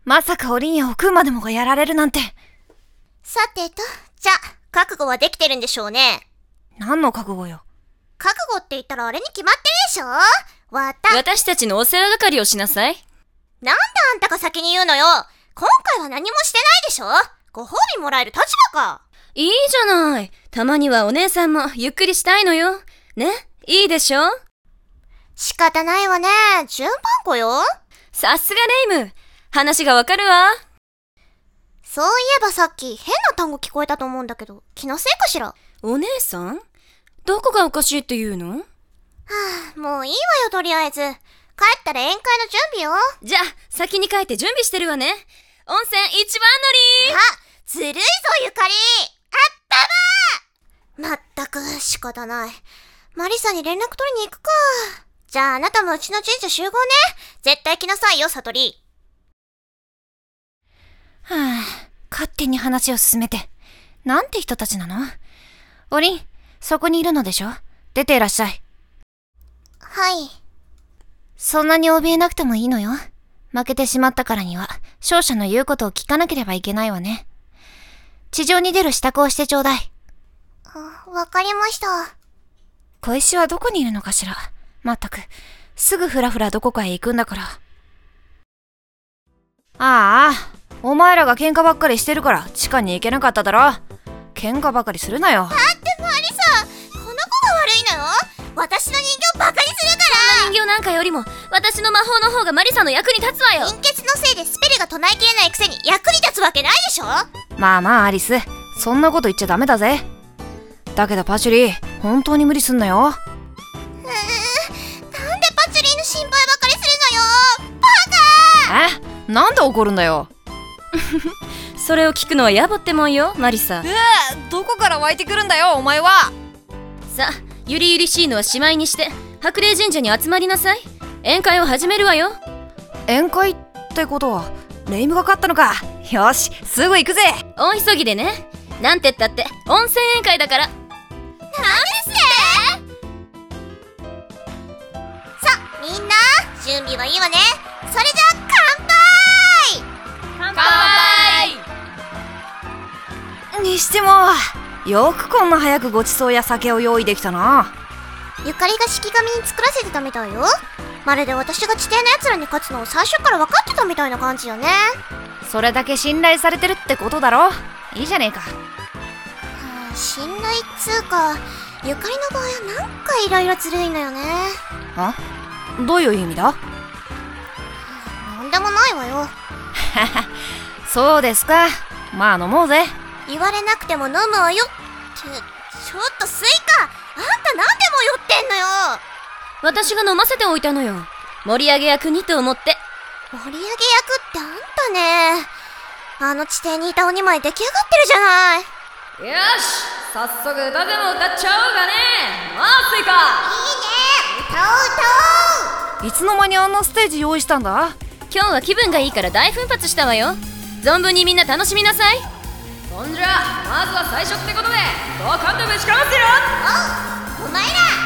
まさかおりんやおくんまでもがやられるなんて。 さてと、じゃ、覚悟はできてるんでしょうね。 何の覚悟よ。 覚悟って言ったらあれに決まってるでしょ。 私たちのお世話係をしなさい。 なんであんたが先に言うのよ。今回は何もしてないでしょ。ご褒美もらえる立場か。 いいじゃない。たまにはお姉さんもゆっくりしたいのよ。ね、いいでしょ。 仕方ないわね。順番子よ。 さすがレイム。話がわかるわ。 そういえばさっき変な単語聞こえたと思うんだけど、気のせいかしら。 お姉さん？どこがおかしいって言うの？ はあ、もういいわよとりあえず。帰ったら宴会の準備を。 じゃあ、先に帰って準備してるわね。温泉一番乗り。 ずるいぞゆかり。あったばー。まったく仕方ない。マリサに連絡取りに行くか。じゃああなたもうちの神社集合ね。絶対来なさいよ、サトリ。 はぁ、勝手に話を進めて。なんて人たちなの？おりん、そこにいるのでしょ？出ていらっしゃい。 はい。 そんなに怯えなくてもいいのよ。負けてしまったからには、勝者の言うことを聞かなければいけないわね。地上に出る支度をしてちょうだい。 わかりました。 小石はどこにいるのかしら。まったく、すぐふらふらどこかへ行くんだから。ああ、お前らが喧嘩ばっかりしてるから地下に行けなかっただろ。喧嘩ばかりするなよ。 だってマリサ、この子が悪いのよ。私の人形バカにするから。 人形なんかよりも私の魔法の方がマリサの役に立つわよ。 陰血のせいでスペルが唱えきれないくせに役に立つわけないでしょ。 まあまあアリス、そんなこと言っちゃダメだぜ。だけどパチュリー、本当に無理すんなよ。 なんでパチュリーの心配ばかりするのよ。バカ。なんで怒るんだよ。 それを聞くのは野暮ってもんよ、マリサ。 どこから湧いてくるんだよお前は。 さあ、ゆりゆりしいのはしまいにして白麗神社に集まりなさい。宴会を始めるわよ。 宴会ってことはレイムが勝ったのか。よし、すぐ行くぜ。 大急ぎでね。なんてったって温泉宴会だから。 なんですってさあみんな準備はいいわね。それじゃあ乾杯。 乾杯。 にしてもよくこんな早くごちそうや酒を用意できたな。 ゆかりが式神に作らせてたみたいよ。まるで私が地底のやつらに勝つのを最初から分かってたみたいな感じよね。 それだけ信頼されてるってことだろ。いいじゃねえか。 信頼っつうか、ゆかりの場合はなんかいろいろずるいのよね。 どういう意味だ？ なんでもないわよ。 そうですか。まあ飲もうぜ。 言われなくても飲むわよ。ちょっとスイカ、あんたなんでも酔ってんのよ。 私が飲ませておいたのよ。盛り上げ役にと思って。 盛り上げ役ってあんたね。あの地底にいた鬼前出来上がってるじゃない。 よし、早速歌でも歌っちゃおうがね。まあスイカ。 いいね、歌おう。 いつの間にあんなステージ用意したんだ？ 今日は気分がいいから大奮発したわよ。存分にみんな楽しみなさい。そんじゃまずは最初ってことでドカンとぶちかますよ。 お前ら